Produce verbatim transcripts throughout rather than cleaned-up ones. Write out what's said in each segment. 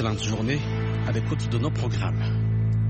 excellente journée à l'écoute de nos programmes.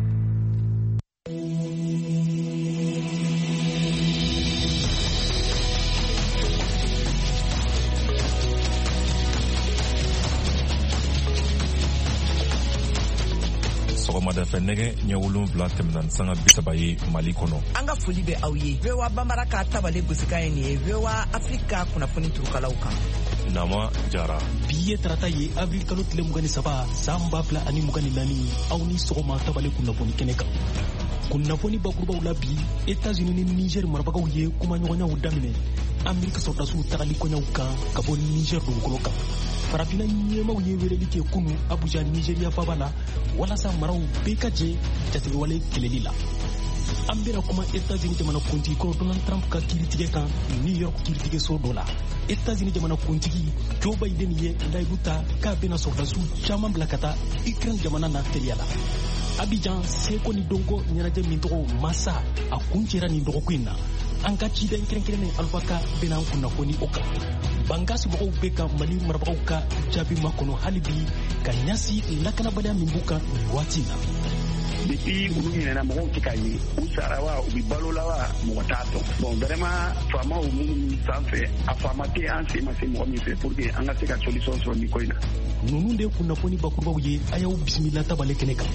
Sɔgɔmada fɛ nɛgɛ ɲɛ wolonwula tɛmɛna ni sanga bi saba ye Mali kɔnɔ. An ka foli bɛ aw ye. V O A Bambara ka tabale gosika ye nin ye V O A Afrika kunnafoni turukalaw kan. Nama Jara. Bi ye tarata ye avril kalo tile mugan ni saba san ba fila ani mugan ni naani aw ni sɔgɔma tabale kunnafoni kɛnɛ kan. Kunnafoni bakurubaw la bi États-Unis ni Niger marabagaw ye kumaɲɔgɔnyaw daminɛ Amerika sɔrdasiw tagali kɔɲɔw kan ka bɔ Niger dugukolo kan. Farafina ɲɛmaw ye weleli kɛ kunu Abuja Nigeria faaba la walasa maraw bɛɛ ka jɛ jatigɛwale kɛlɛli la. An bɛna kuma États-Unis jamana kuntigi kɔrɔ Donald Trump ka kiiritigɛ kan New York kiiritigɛso dɔ la. États-Unis jamana kuntigi Joe Biden ye layidu ta k'a bɛna sɔrdasiw caman bila ka taa Ukraine jamana na teliya la. Abidjan seko ni donko ɲɛnajɛ min tɔgɔ Massa a kun cɛra nin dɔgɔkun in na. An ka ciden kɛrɛnkɛrɛnnen Alpha ka bɛna an kunnafoni o kan. Bangasi mɔgɔw bɛ ka Mali marabagaw ka jaabi makɔnɔ hali bi ka ɲasi lakanabaliya min b'u kan nin waati in na. Depuis olu ɲinɛna mɔgɔw tɛ ka ye u sara wa u bɛ balo la wa mɔgɔ t'a dɔn. Bon vraiment faamaw minnu sanfɛ a faama tɛ an sen ma se mɔgɔ min fɛ pour que an ka se ka solution sɔrɔ nin ko in na. Ninnu de kunnafoni bakurubaw ye a y'aw bisimila tabale kɛnɛ kan.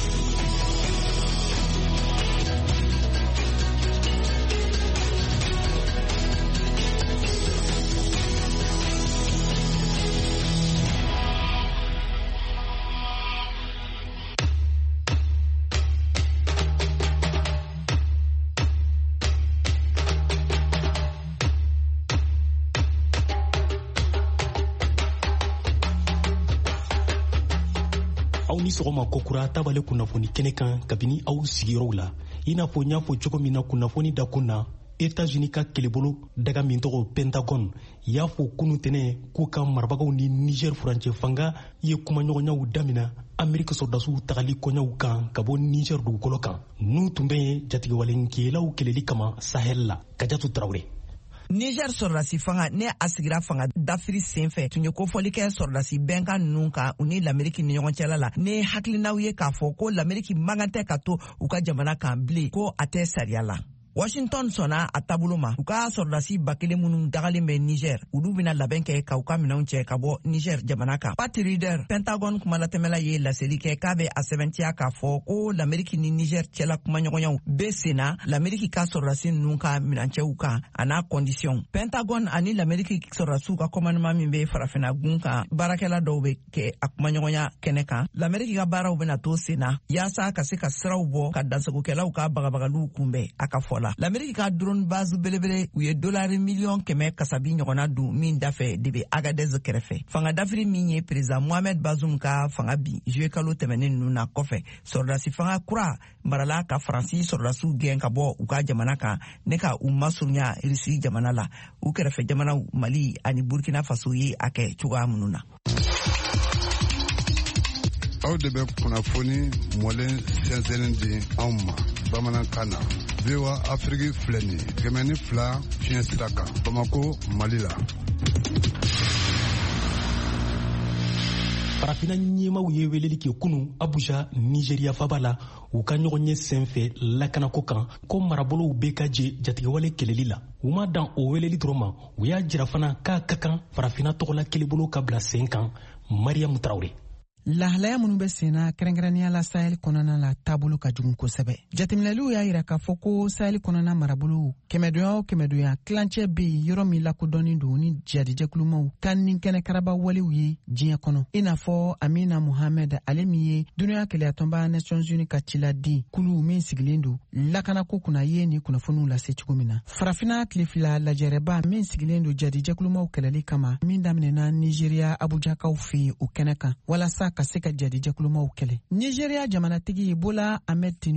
Aw ni sɔgɔma kokura tabale kunnafoni kɛnɛ kan kabini aw sigiyɔrɔw la i n'a fɔ n y'a fɔ cogo min na kunnafoni dakun na États-Unis ka kɛlɛbolo daga min tɔgɔ Pentagon y'a fɔ kunu tɛnɛ k'u ka marabagaw ni Niger furancɛ fanga ye kumaɲɔgɔnyaw damina Amerika sɔrdasiw tagali kɔɲɔw kan ka bɔ Niger dugukolo kan n'u tun bɛ jatigɛwalenkɛlaw kɛlɛli kama Sahel la Kajatu Traoré. Niger sɔrdasi fanga ne a sigira fanga dafiri senfɛ tun ye kofɔli kɛ sɔrdasi bɛnkan ninnu kan u ni l'Amérique ni ɲɔgɔn cɛla la ne hakilinaw ye k'a fɔ ko l'Amérique man kan tɛ ka to u ka jamana kan bilen ko a tɛ sariya la. Washington sɔnna a taabolo ma u ka sɔrdasi ba kelen minnu dagalen bɛ Niger olu bɛna labɛn kɛ ka u ka minɛnw cɛ ka bɔ Niger jamana kan. Pat Ryder Pentagon kumalatɛmɛla ye laseli kɛ k'a bɛ a sɛbɛntiya k'a fɔ ko l'Amérique ni Niger cɛla kumaɲɔgɔnyaw bɛ senna l'Amérique ka sɔrdasi ninnu ka minɛncɛw kan a n'a condition. Pentagon ani l'Amérique sɔrdasiw ka commandement min bɛ farafina gun kan baarakɛla dɔw bɛ kɛ a kumaɲɔgɔnya kɛnɛ kan. L'Amérique ka baaraw bɛna to senna yaasa ka se ka siraw bɔ ka dansagokɛlaw ka bagabagaliw kunbɛn a ka fɔ la. L'Amérique ka drone base belebele u ye dolari miliyɔn kɛmɛ kasabi ɲɔgɔnna dun min dafɛ de bɛ Agadez kɛrɛfɛ. Fanga dafiri min ye président Mohamed Bazoum ka fanga bi juillet kalo tɛmɛnen ninnu na kɔfɛ sɔrdasi fanga kura marala ka Faransi sɔrdasiw gɛn ka bɔ u ka jamana kan ne ka u masurunya Russie jamana la u kɛrɛfɛ jamanaw Mali ani Burkina Faso ye a kɛ cogoya minnu na. Aw de bɛ kunnafoni mɔlen sɛnsɛnnin di anw ma bamanankan na. V O A Afrique filɛ nin ye kɛmɛ ni fila fiɲɛ sira kan Bamako Mali la. Farafina ɲɛmaw ye weleli kɛ kunu Abuja Nigeria faaba la u ka ɲɔgɔn ye senfɛ lakanako kan ko marabolow bɛ ka jɛ jatigɛwale kɛlɛli la. U ma dan o weleli dɔrɔn ma u y'a jira fana k'a ka kan farafina tɔgɔla kɛlɛbolo ka bila sen kan Mariam Traoré. Lahalaya minnu bɛ senna kɛrɛnkɛrɛnnenya la Sahel kɔnɔna la taabolo ka jugu kosɛbɛ. Jateminɛliw y'a yira k'a fɔ ko Sahel kɔnɔna marabolow kɛmɛdonya o kɛmɛdonya kilancɛ bɛ yen yɔrɔ min lakodɔnnen don ni jadijɛkulumaw ka ninkɛnɛ karaba walew ye diɲɛ kɔnɔ. I n'a fɔ Amina Mohamed ale min ye dunuya kɛlɛyatɔnba Nations Unies ka ciladen kulu min sigilen don lakanako kunna ye ni kunnafoniw lase cogo min na. Farafina tilefila lajɛrɛba min sigilen don jadijɛkulumaw kɛlɛli kama min daminɛna Nigeria Abujakaw fɛ yen o kɛnɛ kan walasa ka se ka jadijɛkulumaw kɛlɛ. Nigeria jamanatigi Bola Ahmed Tinubu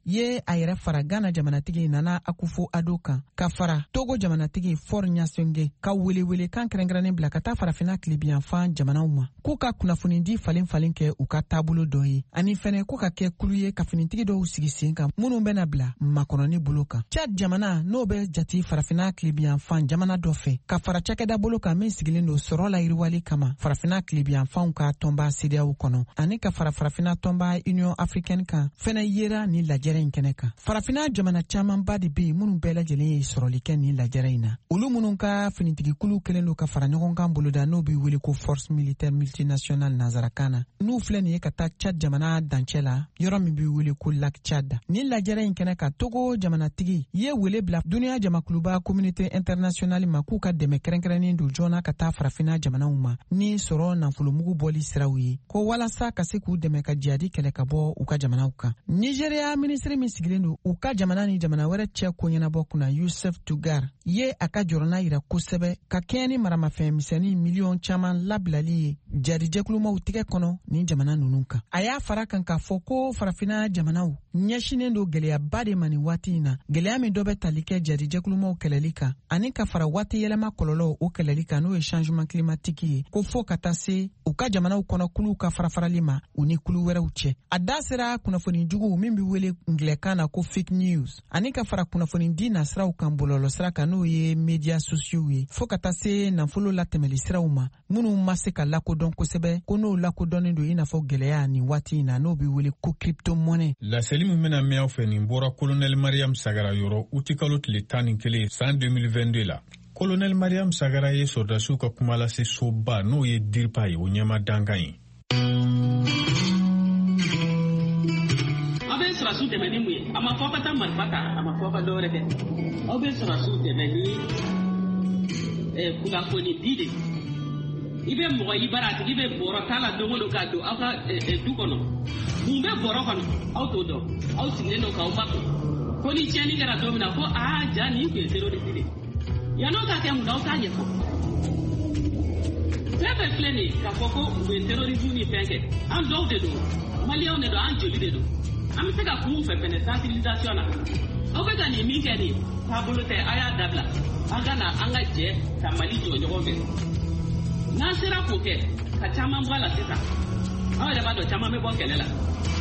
ye a yɛrɛ fara Ghana jamanatigi Nana Akufo-Addo kan ka fara Togo jamanatigi Faure Gnassingbé ka welewele kan kɛrɛnkɛrɛnnen bila ka taa farafina tilebiyanfan jamanaw ma k'u ka kunnafonidi falen falen kɛ u ka taabolo dɔ ye ani fɛnɛ ko ka kɛ kulu ye ka finitigi dɔw sigi sen kan minnu bɛna bila makɔnɔni bolo kan. Chad jamana n'o bɛ jati farafina tilebiyanfan jamana dɔ fɛ ka fara cakɛda bolo kan min sigilen don sɔrɔ la yiriwali kama farafina tilebiyanfanw ka tɔnba C D A O kɔnɔ ani ka fara farafina tɔnba Union Africaine kan fɛnɛ yera ni lajɛrɛ in kɛnɛ kan. Farafina jamana camanba de be yen minnu bɛɛ lajɛlen ye sɔrɔli kɛ ni lajɛrɛ in na. Olu minnu ka finitigikulu kelen don ka fara ɲɔgɔn kan boloda n'o bɛ wele ko Force Militaire Multinationale nanzarakan na n'u filɛ nin ye ka taa Chad jamana dancɛ la yɔrɔ min bɛ wele ko Lac Chad. Ni lajɛrɛ in kɛnɛ kan Togo jamanatigi ye wele bila duniya jamakuluba communauté internationale ma k'u ka dɛmɛ kɛrɛnkɛrɛnnen don joona ka taa farafina jamanaw ma ni sɔrɔ nafolomugu bɔli siraw ye ko walasa ka se k'u dɛmɛ ka jihadi kɛlɛ ka bɔ u ka jamanaw kan. Nigeria ministre min sigilen don u ka jamana ni jamana wɛrɛ cɛ ko ɲɛnabɔ kunna Youssef Tougar ye a ka jɔrɔna yira kosɛbɛ ka kɛɲɛ ni maramafɛn misɛnnin miliyɔn caman labilali ye jadijɛkulumaw tigɛ kɔnɔ ni jamana ninnu kan. A y'a fara kan k'a fɔ ko farafina jamanaw ɲɛsinen don gɛlɛyaba de ma nin waati in na gɛlɛya min dɔ bɛ tali kɛ jadijɛkulumaw kɛlɛli kan ani ka fara waati yɛlɛma kɔlɔlɔ o kɛlɛli kan n'o ye changement climatique ye ko fo ka taa se u ka jamanaw kɔnɔ kuluw ka farafarali ma u ni kulu wɛrɛw cɛ. A da sera kunnafoni jugu min bɛ wele ngilɛkan na ko fake news ani ka fara kunnafoni di nasiraw kan bɔlɔlɔ sira kan n'o ye media sociaux ye fo ka taa se nafolo latɛmɛli siraw ma minnu ma se ka lakodɔn kosɛbɛ ko n'o lakodɔnnen don i n'a fɔ gɛlɛya nin waati in na n'o bɛ wele ko crypto monnaie. Laseli min bɛna mɛn aw fɛ nin bɔra Colonel Mariam Sagara yɔrɔ uti kalo tile tan ni kelen san deux mille vingt-deux la. Colonel Mariam Sagara ye sɔrdasiw ka kuma lase soba n'o ye DIRPA ye o ɲɛma dankan ye. Aw bɛ sɔrɔsiw dɛmɛ ni mun ye a ma fɔ ka taa marifa ta a ma fɔ ka dɔwɛrɛ kɛ aw bɛ sɔrɔsiw dɛmɛ ni kunnafoni di de i bɛ mɔgɔ i bara a tigi bɛ bɔrɔ t'a la don o don k'a don aw ka du kɔnɔ mun bɛ bɔrɔ kɔnɔ aw t'o dɔn aw sigilen don k'aw ba kun ko ni tiɲɛni kɛra don min na ko aa ja nin tun ye terroriste de yan'o ka kɛ mun na aw t'a ɲɛfɔ fɛn fɛn filɛ nin ye k'a fɔ ko u ye terrorisme ni fɛn kɛ an dɔw de don maliyɛnw de don an joli de don an bɛ se ka kun fɛ fɛnɛ sensibilisation na aw bɛ ka nin min kɛ nin taabolo tɛ a y'a dabila an ka na an ka jɛ ka Mali jɔ ɲɔgɔn fɛ n'an sera k'o kɛ ka caman bɔ a la sisan aw yɛrɛ b'a dɔn caman bɛ bɔ kɛlɛ la.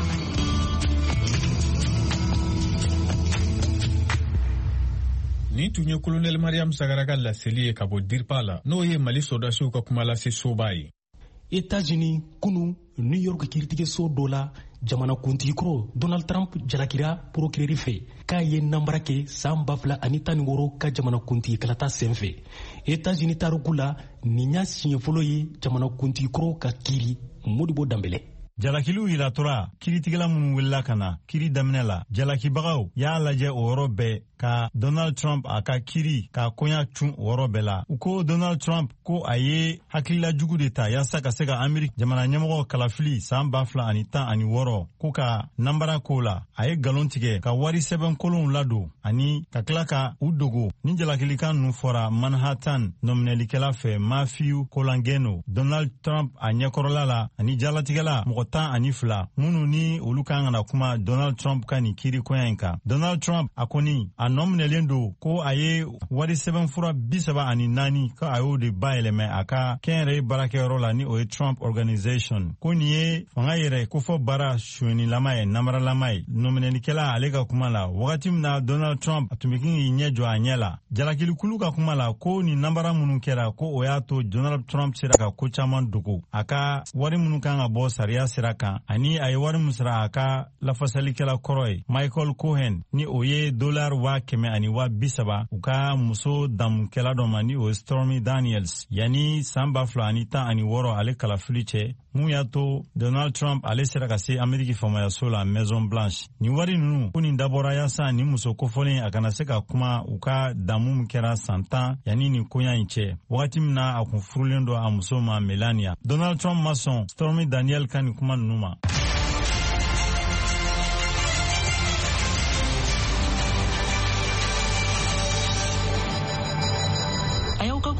Ni tun ye Colonel Mariam Sagara ka laseli ye ka bɔ DIRPA la n'o ye Mali sɔrdasiw ka kuma lase soba ye. États-Unis kunu New York kiiritigɛso dɔ la jamanakuntigi kɔrɔ Donald Trump jalakira procureur fɛ k'a ye nanbara kɛ san ba fila ani tan ni wɔɔrɔ ka jamanakuntigi kalata sen fɛ. États-Unis tariku la nin y'a siɲɛ fɔlɔ ye jamanakuntigi kɔrɔ ka kiiri Modibo Dambɛlɛ. Jalakiliw yilatora kiiritigɛla minnu wulila ka na kiiri daminɛ la jalakibagaw y'a lajɛ o yɔrɔ bɛɛ ka Donald Trump a ka kiiri ka koɲa cun o yɔrɔ bɛɛ la. U ko Donald Trump ko a ye hakilila jugu de ta yaasa ka se ka Amerika jamana ɲɛmɔgɔ kalafili san ba fila ani tan ani wɔɔrɔ ko ka nanbara ko la a ye galon tigɛ ka wari sɛbɛn kolonw ladon ani ka tila ka u dogo ni jalakilikan ninnu fɔra Manhattan nɔminɛlikɛla fɛ Matthew Colangelo. Donald Trump a ɲɛkɔrɔla la ani jalatigɛla mɔgɔ tan ani fila minnu ni olu kan kana kuma Donald Trump ka nin kiiri koɲa in kan. Donald Trump a kɔni a nɔminɛlen don ko a ye wari sɛbɛnfura bi saba ani naani ko a y'o de bayɛlɛmɛ a ka kɛnyɛrɛye baarakɛyɔrɔ la ni o ye Trump Organization. Ko nin ye fanga yɛrɛ kofɔ baara suɲɛnilama ye namaralama ye. Nɔminɛlikɛla ale ka kuma la wagati min na Donald Trump a tun bɛ k'i ɲɛ jɔ a ɲɛ la. Jalakilikulu ka kuma la ko nin nanbara minnu kɛra ko o y'a to Donald Trump sera ka ko caman dogo a ka wari minnu kan ka bɔ sariya sira kan ani a ye wari min sara a ka lafasalikɛla kɔrɔ ye Michael Cohen ni o ye dollar wa kɛmɛ ani wa bi saba u ka muso damukɛla dɔ ma ni o ye Stormy Daniels yanni san ba fila ani tan ani wɔɔrɔ ale kalafili cɛ mun y'a to Donald Trump ale sera ka se Ameriki famayaso la Maison Blanche. Nin wari ninnu ko nin dabɔra yaasa ni muso kofɔlen a kana se ka kuma u ka damu min kɛra san tan yanni nin koɲa in cɛ wagati min na a kun furulen dɔ a muso ma Melania. Donald Trump ma sɔn Stormy Daniels ka nin kuma ninnu ma.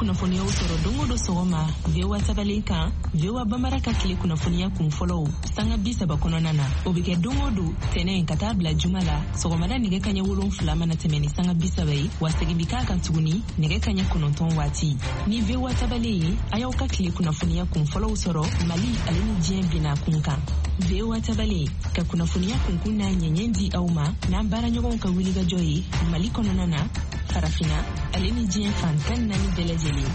kunnafoniyaw sɔrɔ don o don sɔgɔma V O A tabalen kan V O A Bambara ka tile kunnafoniya kun fɔlɔw sanga bi saba kɔnɔna na o bɛ kɛ don o don tɛnɛ ka taa bila juma la sɔgɔmada nɛgɛ kaɲɛ wolonfila mana tɛmɛ ni sanga bi saba ye wa segin bi k'a kan tuguni nɛgɛ kaɲɛ kɔnɔntɔn waati ni V O A tabalen ye a y'aw ka tile kunnafoniya kun fɔlɔw sɔrɔ Mali ale ni diɲɛ binna kun kan V O A tabalen ka kunnafoniya kunkun n'a ɲɛɲɛ di aw ma n'an baaraɲɔgɔnw ka wulikajɔ ye Mali kɔnɔna na farafina ale ni diɲɛ fan tan naani bɛɛ lajɛlen.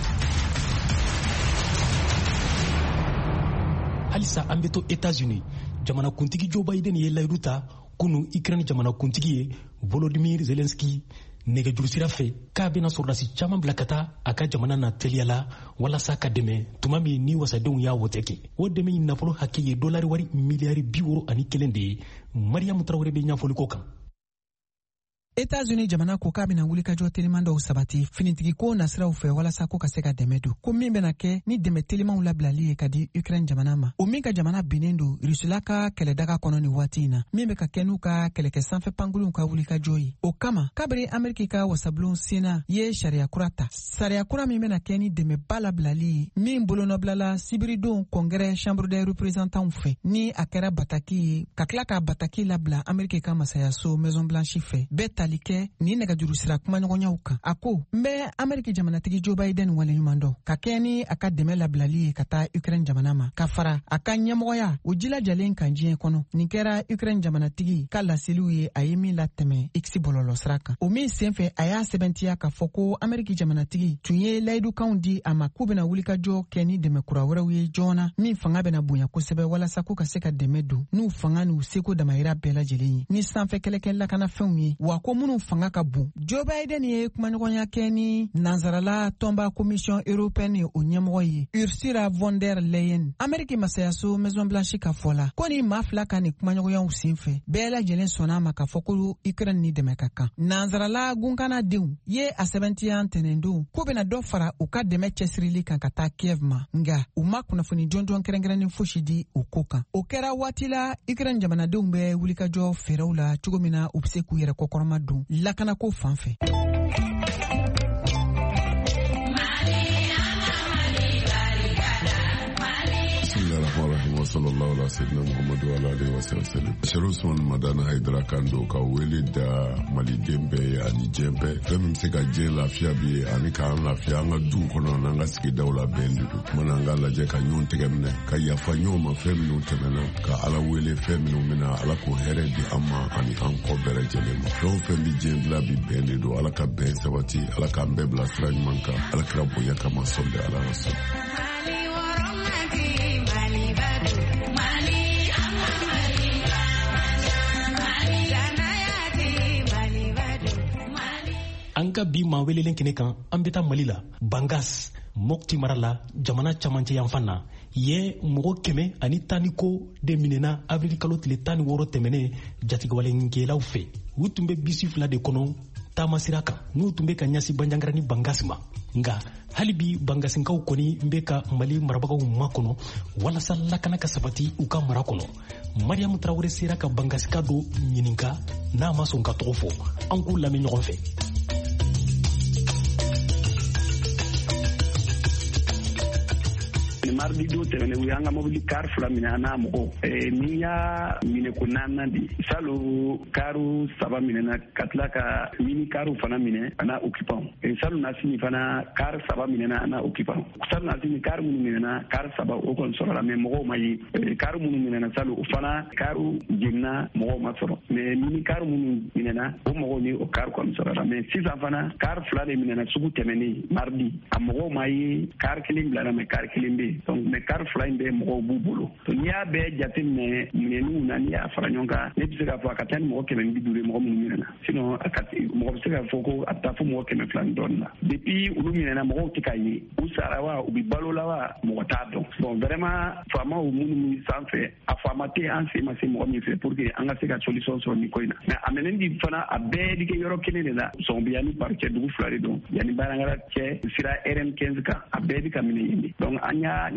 Halisa an bɛ to États-Unis jamanakuntigi Joe Biden ye layidu ta kunu Ukraine jamanakuntigi ye Volodymyr Zelensky nɛgɛjuru sira fɛ k'a bɛna sɔrɔdasi caman bila ka taa a ka jamana na teliya la walasa ka dɛmɛ tuma min ni wasadenw y'a wote kɛ o dɛmɛ in nafolo hakɛ ye dolari wari miliyari bi wɔɔrɔ ani kelen de ye. Mariam Traoré bɛ ɲɛfɔli ko kan. États-Unis jamana ko k'a bɛna wulikajɔ teliman dɔw sabati finitigi ko nasiraw fɛ walasa ko ka se ka dɛmɛ don ko min bɛna kɛ ni dɛmɛ telimanw labilali ye ka di Ukraine jamana ma o min ka jamana binnen don Rusila ka kɛlɛdaga kɔnɔ ni waati in na min bɛ ka kɛ n'u ka kɛlɛkɛ sanfɛ pankuruw ka wulikajɔ ye o kama kabiri Ameriki ka wasabulon Sena ye sariya kura ta sariya kura min bɛna kɛ ni dɛmɛba labilali ye min bolonɔbilala sibiridon kɔngɛrɛ chambre des représentants fɛ ni a kɛra bataki ye ka tila ka bataki labila Ameriki ka masayaso Maison Blanche fɛ bɛɛ ta kɛ ni nɛgɛjuru sira kumaɲɔgɔnyaw kan a ko n bɛ Ameriki jamanatigi Joe Biden waleɲuman dɔn ka kɛ ni a ka dɛmɛ labilali ye ka taa Ukraine jamana ma ka fara a ka ɲɛmɔgɔya o jilajalen kan diɲɛ kɔnɔ nin kɛra Ukraine jamanatigi ka laseliw ye a ye min latɛmɛ X bɔlɔlɔ sira kan o min senfɛ a y'a sɛbɛntiya k'a fɔ ko Ameriki jamanatigi tun ye layidukanw di a ma k'u bɛna wulikajɔ kɛ ni dɛmɛ kura wɛrɛw ye joona min fanga bɛna bonya kosɛbɛ walasa k'u ka se ka dɛmɛ don n'u fanga n'u seko damayira bɛɛ lajɛlen ye ni sanfɛ kɛlɛkɛ lakanafɛnw ye wa ko minnu fanga ka bon Joe Biden ye kumaɲɔgɔnya kɛ ni nanzarala tɔnba commission européenne o ɲɛmɔgɔ ye Ursula von der Leyen Ameriki masayaso Maison Blanche ka fɔ la ko ni maa fila ka ni kumaɲɔgɔnyaw senfɛ bɛɛ lajɛlen sɔnna ma k'a fɔ ko Ukraine ni dɛmɛ ka kan nanzarala gunkanadenw ye a sɛbɛntiya ntɛnɛndon ko bɛna dɔ fara u ka dɛmɛ cɛsirili kan ka taa Kiev ma nga u ma kunnafoni jɔnjɔn kɛrɛnkɛrɛnnen fosi di o ko kan o kɛra waati la Ukraine jamanadenw bɛ wulikajɔ fɛɛrɛw la cogo min na u bɛ se k'u yɛrɛ kɔkɔrɔma don lakanako fan fɛ. sallallahu alaihi wasallam Muhammadu alaihi wasallam Sharusman Madana Haidara Kando ka wele da Mali dembe ani jembe fɛn se ka jɛ lafiya bi ani ka an lafiya an ka du kɔnɔ n'an ka sigidaw la bɛn de don mana an ka lajɛ ka ɲɔgɔn tɛgɛ minɛ ka yafa ɲɔgɔn ma fɛn minnu tɛmɛna ka Ala wele fɛn minnu mina Ala ko hɛrɛ di an ma ani an kɔ bɛɛ lajɛlen ma fɛn o fɛn bi diɲɛ dilan bi bɛn de don Ala ka bɛn sabati Ala k'an bɛɛ bila sira ɲuman kan Ala kira bonya kama sɔli Ala rasul. An ka bi maa welelen kɛnɛ kan an bɛ taa Mali la Bangas Mopti mara la jamana camancɛ yanfan na ye mɔgɔ kɛmɛ ani tan ni ko de minɛna avril kalo tile tan ni wɔɔrɔ tɛmɛnen jatigɛwalenkɛlaw fɛ u tun bɛ bisi fila de kɔnɔ taama sira kan n'u tun bɛ ka ɲɛsin Banjangara ni Bangas ma nka hali bi Bangasinkaw kɔni bɛ ka Mali marabagaw makɔnɔ walasa lakana ka sabati u ka mara kɔnɔ. Mariam Traoré sera ka Bangasika dɔ ɲininka n'a ma sɔn ka tɔgɔ fɔ an k'u lamɛn ɲɔgɔn fɛ. mardi do tɛmɛnen u y'an ka mobili kar fila minɛ an n'a mɔgɔw n'i y'a minɛ ko naaninan de salo karu saba minɛna ka tila ka mini karu fana minɛ a n'a occupant salo nasini fana kar saba minɛna a n'a occupant salo nasini kar minnu minɛna kar saba o kɔni sɔrɔla mais mɔgɔw ma ye karu minnu minɛna salo o fana karu jenina mɔgɔw ma sɔrɔ mais mini karu minnu minɛna o mɔgɔw ni o kar kɔni sɔrɔla mais sisan fana kar fila de minɛna sugu tɛmɛnen mardi a mɔgɔw ma ye kar kelen bilala mais kar kelen bɛ yen donc mais kar fila in bɛ mɔgɔw b'u bolo to n'i y'a bɛɛ jate minɛ minɛniw na n'i y'a fara ɲɔgɔn kan ne bɛ se k'a fɔ a ka taa ni mɔgɔ kɛmɛ ni bi duuru ye mɔgɔ minnu minɛna sinon a ka mɔgɔ bɛ se k'a fɔ ko a taa fo mɔgɔ kɛmɛ fila ni dɔɔnin la depuis olu minɛna mɔgɔw tɛ k'a ye u sara wa u bɛ balo la wa mɔgɔ t'a dɔn bon vraiment faamaw minnu bɛ sanfɛ a faama tɛ an sen ma se mɔgɔ min fɛ pour que an ka se ka solution sɔrɔ nin ko in na mais a minɛni di fana a bɛɛ bi kɛ yɔrɔ kelen de la sɔn bɛ yanni par cɛ dugu fila de don yanni Banjangara cɛ sira R N quinze kan a bɛɛ bi ka minɛ yen de donc an y'a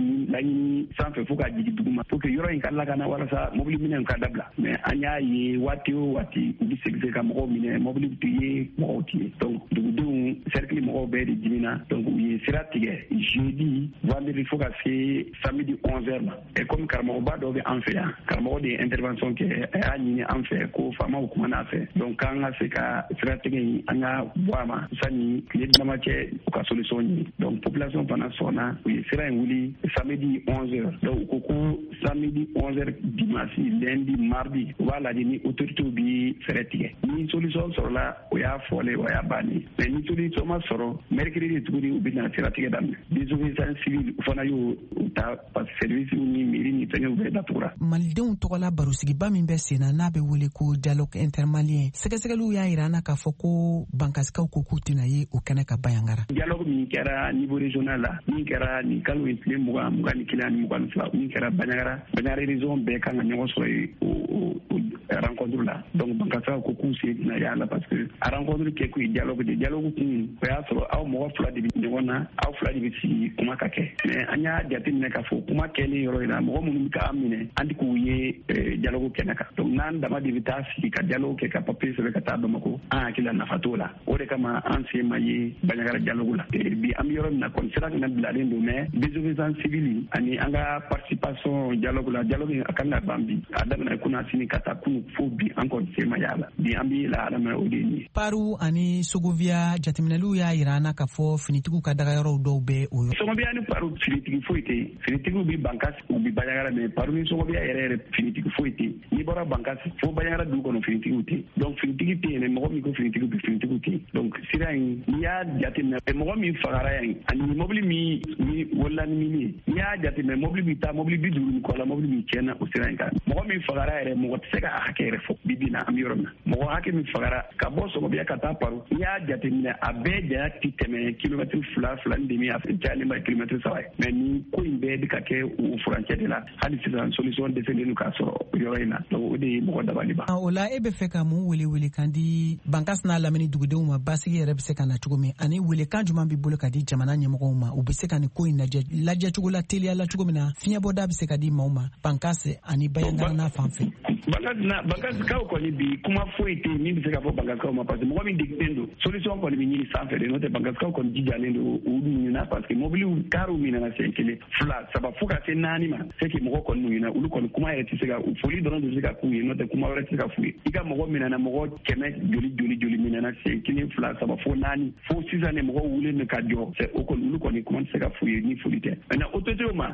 laɲini laɲini sanfɛ fo ka jigin duguma pour que yɔrɔ in ka lakana walasa mobili minɛ ka dabila mais an y'a ye waati o waati u bɛ segin ka mɔgɔw minɛ mobili tɛ ye mɔgɔw tɛ ye donc dugudenw cercle mɔgɔw bɛɛ de dimina donc u ye sira tigɛ jeudi vendredi fo ka se samedi onze heures ma et comme karamɔgɔba dɔ bɛ an fɛ yan karamɔgɔ de ye intervention kɛ a y'a ɲini an fɛ ko faamaw kumana a fɛ donc k'an ka se ka sira tigɛ in an ka bɔ a ma sani tile dama cɛ u ka solution ɲini donc population fana sɔnna u ye sira in wuli samedi onze heures donc u ko ko samedi onze heures dimanche lundi mardi u b'a lajɛ ni autorités bi fɛrɛ tigɛ ni solution sɔrɔla o y'a fɔlen o y'a bannen mais ni solution ma sɔrɔ mercredi tuguni u bɛna sira tigɛ daminɛ désobéissance civile u fana y'o ta parce que service ni mairie ni fɛngɛw bɛɛ datugura. Malidenw tɔgɔla barosigiba min bɛ sen na n'a bɛ wele ko dialogue intermalien sɛgɛsɛgɛliw y'a yira an na k'a fɔ ko bankasikaw ko k'u tɛna ye o kɛnɛ ka bayangara. Dialogue min kɛra niveau régional la min kɛra nin kalo ye tile mugan mugan ni kelen ani mugan ni fila min kɛra Banyagara Banyagara région bɛɛ kan ka ɲɔgɔn sɔrɔ ye o rencontre la donc bankasikaw ko k'u sen tɛna y'a la parce que a rencontre kɛ kun ye dialogue de dialogue kun o y'a sɔrɔ aw mɔgɔ fila de bɛ ɲɔgɔn na aw fila de bɛ sigi kuma ka kɛ mais an y'a jateminɛ k'a fɔ kuma kɛlen yɔrɔ in na mɔgɔ minnu bɛ k'an minɛ an tɛ k'u ye dialogue kɛnɛ kan donc n'an dama de bɛ taa sigi ka dialogue kɛ ka papier sɛbɛn ka taa Bamako an hakili la nafa t'o la o de kama an sen ma ye Banyagara dialogue la bi an bɛ yɔrɔ min na kɔni sira fana bilalen don mais désobéissance civile ani an ka participation dialogue la dialogue a kan ka ban bi a daminɛ kunna sini ka taa kunu fo bi an kɔni sen ma y'a la bi an bɛ la adama o de ye. Paru ani Sogovia jateminɛliw y'a yira an na k'a fɔ finitigiw ka dagayɔrɔw dɔw bɛ o yɔrɔ. Sogovia ni Paru finitigi foyi tɛ yen finitigiw bɛ Bankas u bɛ Banyagara mais Paru ni Sogovia yɛrɛ yɛrɛ finitigi foyi tɛ yen n'i bɔra Bankas fo Banyagara dugu kɔnɔ finitigiw tɛ yen donc finitigi tɛ yen mɔgɔ min ko finitigiw bɛ finitigiw tɛ yen donc sira in n'i y'a jateminɛ mɔgɔ min fagara yan ani mobili min ni wolola ni min ye n'i y'a jateminɛ mobili bɛ taa mobili bi duuru ni kɔ la mobili min tiɲɛna o sira in kan mɔgɔ min fagara yɛrɛ mɔgɔ tɛ se ka hakɛ yɛrɛ fɔ bi bi na an bɛ yɔrɔ min na mɔgɔ hakɛ min fagara ka bɔ Sogovia ka taa Paru n'i y'a jateminɛ a bɛɛ janya tɛ tɛmɛ kilomɛtiri fila fila ni demi a cayalen ba kilomɛtiri saba ye mais ni ko in bɛɛ bɛ ka kɛ o furancɛ de la hali sisan solution dɛsɛlen don k'a sɔrɔ yɔrɔ in na donc o de ye mɔgɔ dabali ban. O la e bɛ fɛ ka mun wele wele kan di Bankas n'a lamini dugudenw ma basigi yɛrɛ bɛ se ka na cogo min ani welekan jumɛn b'i bolo ka di jamana ɲɛmɔgɔw ma u bɛ se ka nin ko in lajɛ lajɛ cogo la teliya la cogo min na fiɲɛbɔda bɛ se ka di maaw ma Bankas ani Banyagara n'a fan fɛ. Bankaskaw kɔni bi kuma foyi tɛ min bɛ se ka fɔ Bankaskaw ma parce que mɔgɔ min degilen don solution kɔni bɛ ɲini sanfɛ de n'o tɛ Bankaskaw kɔni jijalen don u ɲinina parce que mobiliw kariw minɛna siɲɛ kelen fila saba fo ka se naani ma c'est que mɔgɔ kɔni ɲinina olu kɔni kuma yɛrɛ tɛ se ka foli dɔrɔn de se ka k'u ye n'o tɛ kuma wɛrɛ tɛ se ka f'u ye i ka mɔgɔ minɛna mɔgɔ kɛmɛ joli joli joli minɛna siɲɛ kelen fila saba fo naani fo sisan ne mɔgɔ wulen de ka jɔ c'est o kɔni olu kɔni kuma tɛ se ka f'u ye ni foli tɛ maintenant autorité ma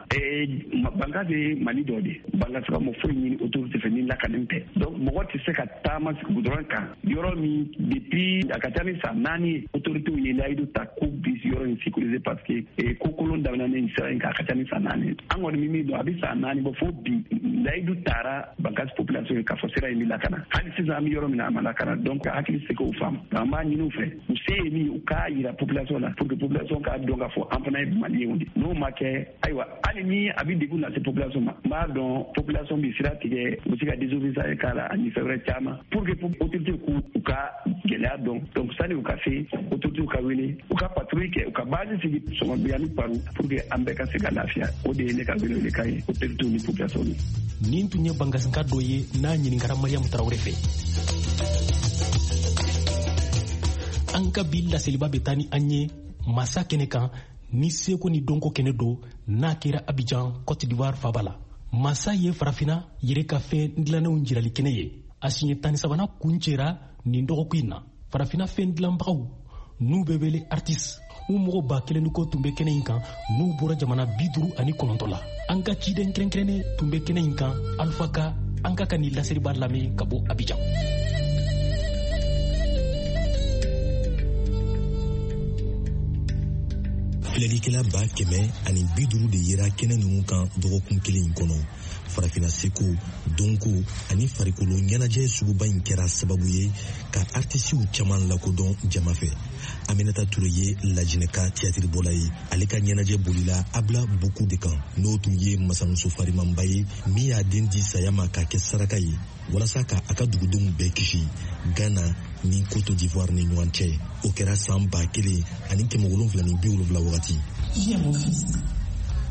Bankas ye Mali dɔ de Bankaskaw ma foyi ɲini autorité fɛ ni lakalen tɛ donc mɔgɔ tɛ se ka taama goudron kan yɔrɔ min depuis a ka ca ni san naani autorités ye layidu ta ko bi yɔrɔ in sécurisé parce que ko kolon daminɛnen sira in kan a ka ca ni san naani an kɔni min min don a bɛ san naani bɔ fo bi layidu taara Bankas population ye k'a fɔ sira in bɛ lakana hali sisan an bɛ yɔrɔ min na a ma lakana donc hakili se k'o faamu an b'a ɲini u fɛ u se ye min u k'a yira population la pour que population k'a dɔn k'a fɔ an fana ye maliyɛnw de n'o ma kɛ ayiwa hali ni a bɛ degun lase population ma n b'a dɔn population bɛ sira tigɛ u bɛ se ka désobéissance k'a la ani fɛn wɛrɛ caman pour que autorité k'u u ka gɛlɛya dɔn donc sani u ka se autorité ka wele u ka patrouille kɛ u ka base sigi Sogovia ni Paru pour que an bɛɛ ka se ka lafiya o de ye ne ka wele wele kan ye autorité ni population ni. Nin tun ye Bankasinka dɔ ye n'a ɲininkara Mariam Tarawele fɛ. An ka bi laseliba bɛ taa ni an ye masa kɛnɛ kan ni seko ni dɔnko kɛnɛ don n'a kɛra Abidjan Côte d'Ivoire faba la. Masa ye farafina yɛrɛ ka fɛn dilannenw jirali kɛnɛ ye a siɲɛ tan ni sabanan kun cɛra nin dɔgɔkun in na farafina fɛn dilanbagaw n'u bɛ wele artiste u mɔgɔ ba kelen ni kɔ tun bɛ kɛnɛ in kan n'u bɔra jamana bi duuru ani kɔnɔntɔn la an ka ciden kɛrɛnkɛrɛnnen tun bɛ kɛnɛ in kan Alpha Ka an ka ka nin laseriba lamɛn ka bɔ Abidjan. Filɛlikɛla ba kɛmɛ ani bi duuru de yera kɛnɛ ninnu kan dɔgɔkun kelen in kɔnɔ farafina seko donko ani farikolo ɲɛnajɛ suguba in kɛra sababu ye ka artisiw caman lakodɔn jama fɛ Aminata Ture ye lajinɛka théâtre bɔla ye ale ka ɲɛnajɛ bolila Abla Buku de kan n'o tun ye masamuso farimanba ye min y'a den di saya ma k'a kɛ saraka ye walasa ka a ka dugudenw bɛɛ kisi Ghana ni Côte d'Ivoire ni ɲɔgɔn cɛ o kɛra san ba kelen ani kɛmɛ wolonwula ni bi wolonwula wagati.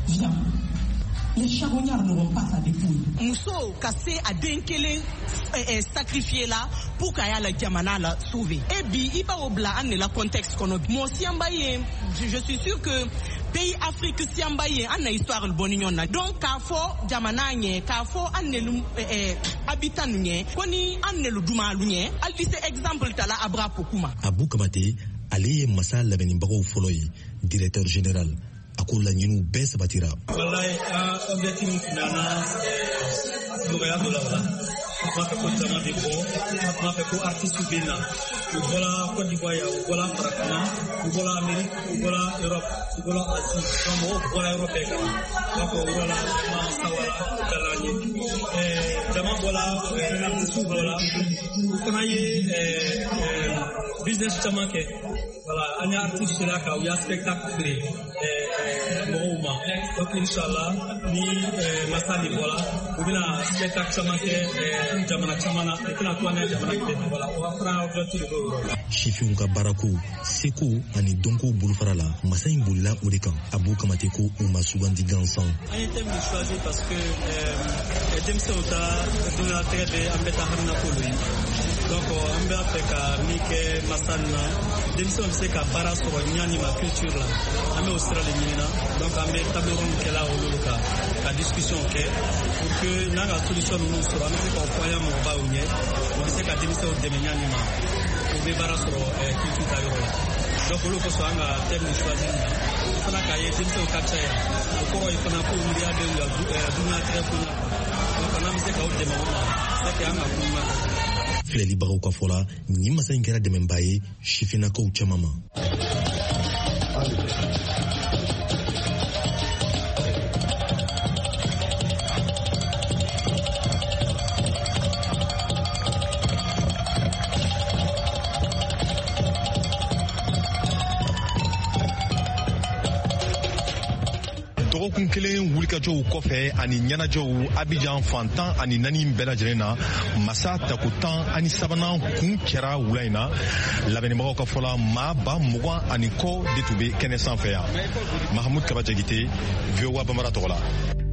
Viens. Les charognards n'auront pas sa dépouille. Mousso, cassé à Denkele, sacrifié là, pour qu'il y ait la Diamana la sauver. Et bien, il va au blanc, on la contexte qu'on a. Moi, si on je suis sûr que pays Afrique, si on baille, on a histoire le bon union. Donc, Kafo, Diamana, Kafo, on est le habitant, qu'on y on est le Douma, al dit c'est exemple, t'as là, Abra Pokuma. Abou Kamate, Ali Massa Labenimbago Foloy, directeur général. Ako la ñinu bes batira wallahi a objectif nana do ya do la wala ma fe ko jama de ko ma fe ko artiste bina wala Côte d'Ivoire wala Farakana wala Amérique wala Europe wala Asie comme wala Europe ka ko wala ma sawala dalani eh jama wala artiste wala ko haye eh business jama ke wala anya artiste la ka ya spectacle eh Mouma, donc Inch'Allah, ni Massali voilà, ou bien spectacle chamake, Jamana Chamana, et puis la toile Jamana voilà, on va prendre objectif de l'euro. Chifiunka Baraku, Seko, Ani Donko Boulfarala, Massaïn Boula Odekan, Abou Kamateko ou Masugandi Gansan. Un thème choisi parce que James Ota, dans la terre de Ambeta Hamna Polo. Donc, on va faire Mike Massana, James Ota, c'est Bara sur Nyani, ma culture là. On est au Australie. Donc, on met table ronde qui est là au Luluka, la discussion qui est pour que nous avons une solution nous sur la musique en foyer mon bas ou niet, on sait qu'à démissionner au déménagement pour débarrasser sur la culture d'ailleurs. Donc, pour le coup, on a un thème choisi. On a qu'à y démissionner au Kachaya. Au cours, il faut un peu oublier de la Duna Téléphone. Donc, on a mis qu'à au déménagement. C'est qu'il y a un peu. Fleli Baroka Fola, ni Massaïnkera de Membaye, Chifinako ou Chamama. dɔgɔkun kelen wulikajɔw kɔfɛ ani ɲɛnajɛw Abidjan fantan ani naani bɛɛ lajɛlen na masa tako tan ani sabanan kun kɛra wula in na labɛnnibagaw ka fɔla maa ba mugan ani kɔ de tun bɛ kɛnɛ sanfɛ yan. Mahamud Kabajagite, V O A Bambara tɔgɔ la.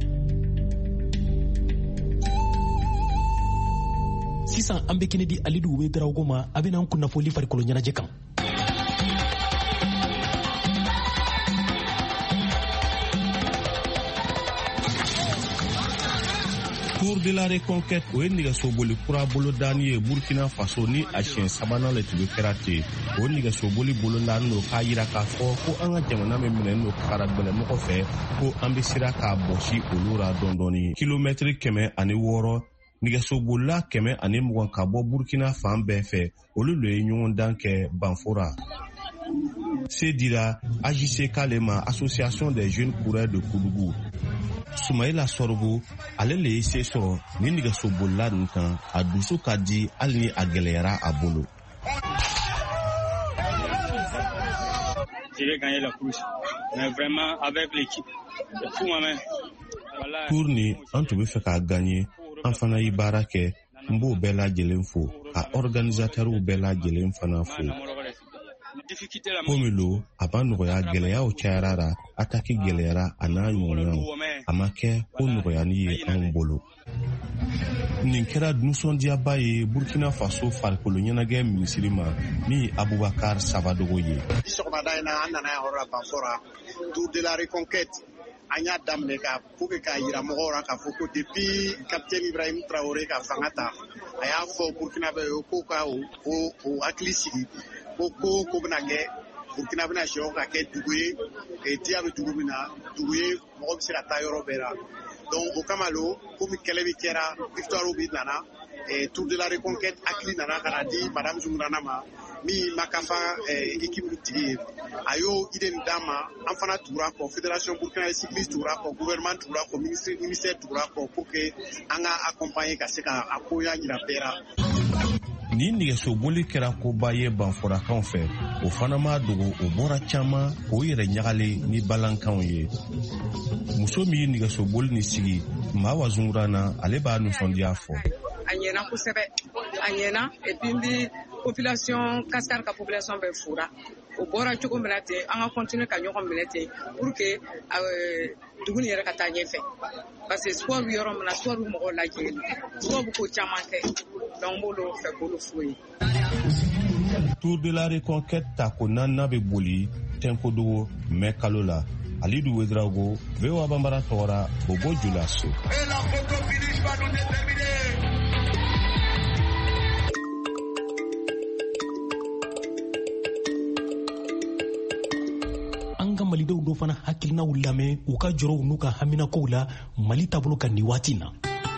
Sisan an bɛ Kennedy Alidu Wube Darawogo ma a bɛna an kunnafoli farikolo ɲɛnajɛ kan. Tour de la Reconquête o ye nɛgɛsoboli kura bolodani ye Burkina Faso ni a siɲɛ sabanan le tun bɛ kɛra ten. O nɛgɛsoboli bolodani n'o k'a yira k'a fɔ ko an ka jamana min minɛnen n'o kara gbɛlɛmɔgɔ fɛ ko an bɛ sira k'a bɔsi olu ra dɔɔni. Kilomɛtiri kɛmɛ ani wɔɔrɔ nɛgɛsobolila kɛmɛ ani mugan ka bɔ Burkina fan bɛɛ fɛ olu le ye ɲɔgɔn dan kɛ Banfora. Se dira A J C K le ma Association des jeunes coureurs de Koudougou. Soumaïla Sorgo ale le ye se sɔrɔ ni nɛgɛsobolila ninnu kan a dusu ka di hali ni a gɛlɛyara a bolo. Je vais gagner la course, mais vraiment avec l'équipe. Pour moi-même. Tour ni an tun bɛ fɛ k'a gagner, an fana ye baara kɛ, n b'o bɛɛ lajɛlen fo, ka organisateurs bɛɛ lajɛlen fana fo. Pomelo a b'a nɔgɔya gɛlɛyaw cayara ra, ataki gɛlɛyara a n'a ɲɔgɔnnaw, a ma kɛ ko nɔgɔyani ye anw bolo. Nin kɛra nisɔndiyaba ye Burkina Faso farikolo ɲɛnajɛ minisiri ma min Abubakar Sabadogo ye. Sɔgɔmada in na an nana yan yɔrɔ la Banfora, Tour de la Reconquête. An y'a daminɛ ka pour que k'a yira mɔgɔw la k'a fɔ ko depuis capitaine Ibrahim Traoré ka fanga ta a y'a fɔ Burkina bɛ ko ka o o hakili sigi ko ko ko bɛna kɛ Burkina bɛna sɔrɔ ka kɛ dugu ye diya bɛ dugu min na dugu ye mɔgɔ bɛ se ka taa yɔrɔ bɛɛ la donc o kama lo komi kɛlɛ bɛ kɛra victoire bi nana Tour de la Reconquête hakili nana ka na di madame Zumurana ma min ma kafa équipe tigi ye a y'o idée nin d'a ma an fana tugura kɔ fédération burkinabé cycliste tugura kɔ gouvernement tugura kɔ ministère tugura kɔ pour que an ka accompagner ka se ka a koya yira bɛɛ la. Ni nɛgɛsoboli kɛra koba ye Banforakanw fɛ o fana ma dogo o bɔra caman k'o yɛrɛ ɲagale ni balankanw ye. Muso min ye nɛgɛsoboli ni sigi Mawa Zungurana ale b'a nisɔndiya fɔ. A ɲɛna kosɛbɛ a ɲɛna et puis n bi population Kaskar ka population bɛɛ fura o bɔra cogo min na ten an ka continuer ka ɲɔgɔn minɛ ten pour que dugu ni yɛrɛ ka taa ɲɛfɛ parce que sport yɔrɔ min na sport bɛ mɔgɔw lajɛ sport bɛ ko caman kɛ donc n b'olu fɛ k'olu f'u ye. Tour de la Reconquête ta ko naaninan bɛ boli Tenkodogo mai kalo la. Alidu Wedrago, V O A Bambara tɔgɔra Bobo Julaso. An ka malidenw dɔ fana hakilinaw lamɛn u ka jɔrɔw n'u ka haminakow la Mali taabolo kan nin waati na.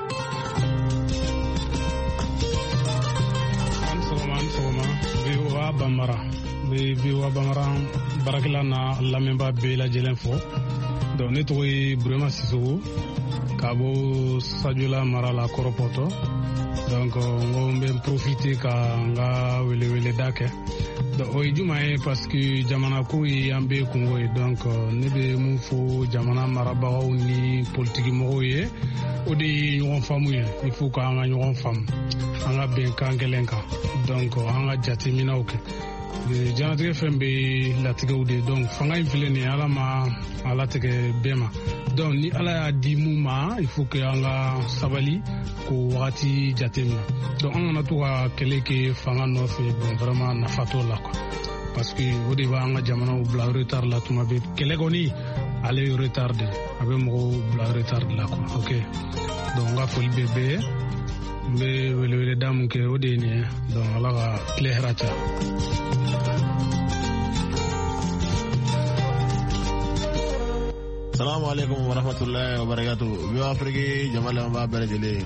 V O A Bambara bɛ V O A Bambara baarakɛla na lamɛnbaa bɛɛ lajɛlen fɔ. Donc ne tɔgɔ ye Burema Sisoko ka bɔ Sajola mara la Kɔrɔpɔtɔ. Donc n ko n bɛ profiter ka n ka weleweleda kɛ. Donc o ye jumɛn ye parce que jamana ko ye an bɛɛ kungo ye. Donc ne bɛ mun fɔ jamana marabagaw ni politiki mɔgɔw ye o de ye ɲɔgɔn faamu ye. Il faut k'an ka ɲɔgɔn faamu an ka bɛnkan kelen kan. Donc an ka jateminɛw kɛ. Janatigɛ fɛn bɛ latigɛw de donc fanga in filɛ nin ye ala ma a latigɛ bɛɛ ma donc ni ala y'a di mun ma il faut que an ka sabali k'o wagati jateminɛ donc an kana to ka kɛlɛ kɛ fanga nɔfɛ bon vraiment nafa t'o la quoi parce que o de b'an ka jamanaw bila retard la tuma bɛɛ kɛlɛ kɔni ale ye retard de a bɛ mɔgɔw bila retard la quoi ok donc n ka foli bɛ bɛɛ ye n bɛ weleweleda mun kɛ o de ye nin ye donc ala ka tile hɛrɛ caya. Assalamu alaikum wa rahmatullahi wa barakatuh. Biyo Afrique jamala ma berejele.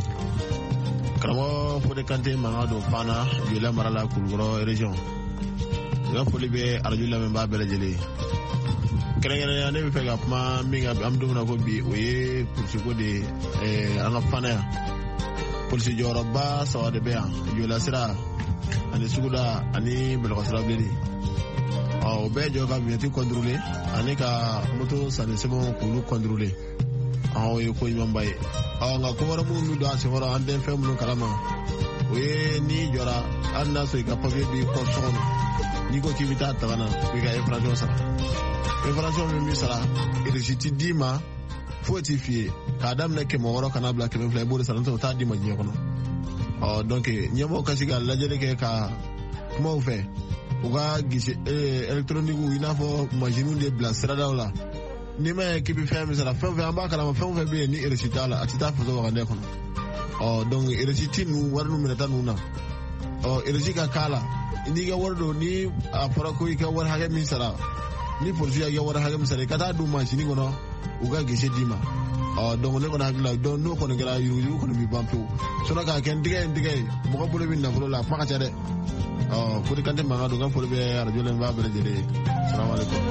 Kramo Fode Kante Mangado Pana Yula Marala Kulgoro region. Ga foli be arjula men ba berejele. Krengene ya ne fega ma minga amdu na ko bi oye pour de eh anga pana. Pour ce joroba sawade be Yula sira ani suguda ani belkasra bledi. O bɛɛ jɔ ka vingt contrôler ani ka moto sanni sɛbɛnw k'olu contrôler o ye ko ɲumanba ye nka ko wɛrɛ minnu bɛ don a senkɔrɔ an tɛ fɛn minnu kalama o ye n'i jɔra hali n'a sɔrɔ i ka papier b'i kɔ so kɔnɔ n'i ko k'i bɛ taa taga na i ka infraction sara infraction min b'i sara récit d'i ma foyi t'i f'i ye k'a daminɛ kɛmɛ wɔɔrɔ ka n'a bila kɛmɛ fila i b'o de sara n'o tɛ o t'a d'i ma diɲɛ kɔnɔ donc ɲɛmɔgɔw ka se ka lajɛli kɛ ka kumaw fɛ u ka gise électronique i n'a fɔ machine de bila siradaw la ni ma ye k'i bɛ fɛn min sara fɛn fɛn an b'a kalama fɛn fɛn bɛ yen ni récit t'a la a tɛ taa faso wagande kɔnɔ ɔ donc récit ninnu wari ninnu minɛta ninnu na ɔ récit ka k'a la n'i ka wari don ni a fɔra ko i ka wari hakɛ min sara ni polisi y'i ka wari hakɛ min sara i ka taa don machine kɔnɔ u ka gise d'i ma ɔ donc ne kɔni hakili la donc n'o kɔni kɛra yurugu kɔni bɛ ban pewu sinon k'a kɛ n tigɛ n tigɛ ye mɔgɔ bolo bɛ nafolo la a kuma ka ca dɛ. Oh, Fode Kante Mangado kan foli bɛ arajo la n b'a bɛɛ lajɛlen. Salamu alaikum.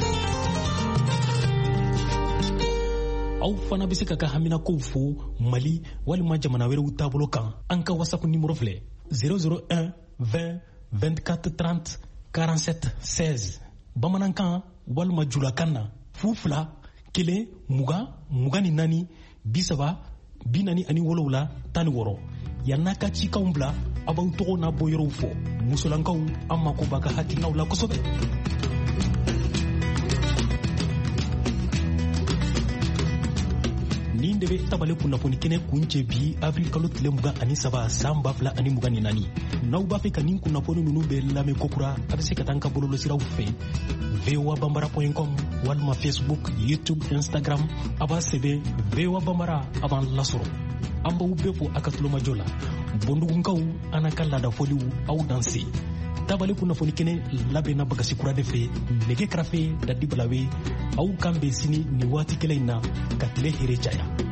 Aw fana bɛ se ka ka haminakow fo Mali walima jamana wɛrɛw taabolo kan an ka WhatsApp numéro filɛ zéro zéro un vingt vingt-quatre trente quarante-sept seize bamanankan walima julakan na fu fila kelen mugan mugan ni naani bi saba bi naani ani wolowula tan ni wɔɔrɔ yan n'a ka cikanw bila a b'aw tɔgɔ n'a bɔyɔrɔw fɔ musolankaw an mako b'a ka hakilinaw la kosɛbɛ. nin de bɛ tabale kunnafoni kɛnɛ kun cɛ bi avril kalo tile mugan ani saba san ba fila ani mugan ni naani n'aw b'a fɛ ka nin kunnafoni ninnu bɛɛ lamɛn kokura a bɛ se ka taa an ka bɔlɔlɔsiraw fɛ v o a bambara point com walima facebook youtube instagram a b'a sɛbɛn v o a bambara a b'an lasɔrɔ an b'aw bɛɛ fo a ka tulomajɔ la bondugunkaw an ka laadafɔliw aw danse tabale kunnafoni kɛnɛ labɛnna bagasi kura de fɛ nɛgɛ karafe dadi balawe aw kan bɛ sini nin waati kelen in na ka tile hɛrɛ caya.